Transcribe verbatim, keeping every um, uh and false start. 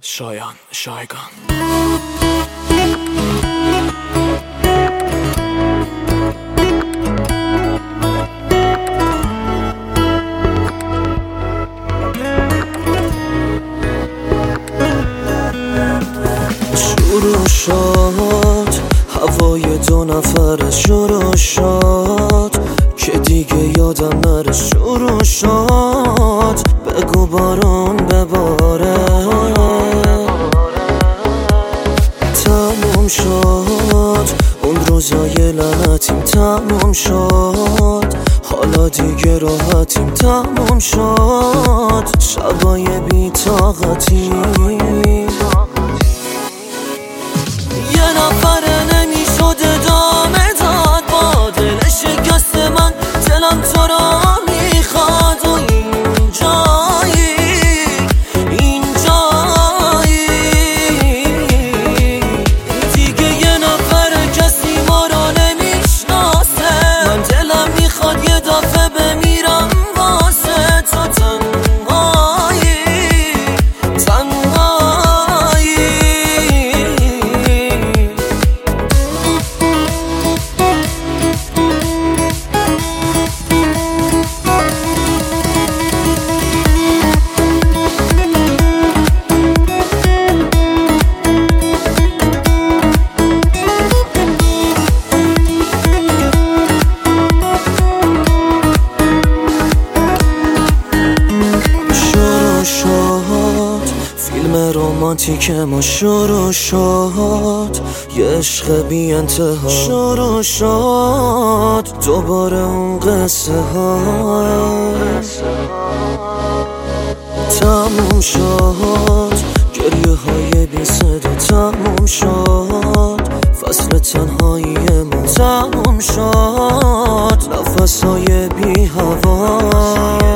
شایان شایگان. شروع شد هوای دو نفر، شروع شد که دیگه یادم نره. شروع شد بگو بارون بباره. تموم شد اون روزای لعنتیم، تموم شد حالا دیگه راحتیم. تموم شد شبای بی طاقتی. یه نفره نمیشد ادامه داد با دل شکست من. دلم تو را میخواد و این جایی این جایی دیگه. یه نفره کسی ما را نمیشناسه. من دلم میخواد یه دفعه بمیرم واسه تو. تنهایی تنهایی فیلم رومانتیک ما شروع شد، یه عشق بی انتها شروع شد. دوباره اون قصه ها تموم شد، گریه های بی صدا تموم شد. فصل تنهایی ما تموم شد، نفس های بی هوا.